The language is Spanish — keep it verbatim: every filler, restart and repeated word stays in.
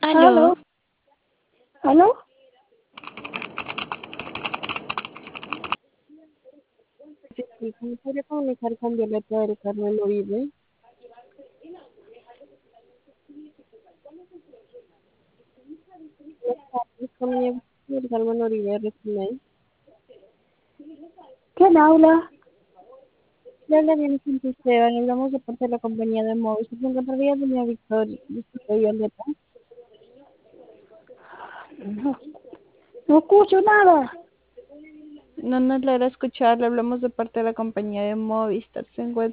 Aló, Aló, aló, sí, sí, ¿me podría comunicar con Violeta del Carmen Uribe? Buenas tardes, con mi del Carmen Uribe, Resumen. ¿quién habla? Le habla bien Santo Esteban, le hablamos de parte de la compañía de móviles. ¿Se encontraría doña Victoria, disculpe, Violeta? No, no escucho nada. No nos logra escuchar, le hablamos de parte de la compañía de Movistar. Se encuentra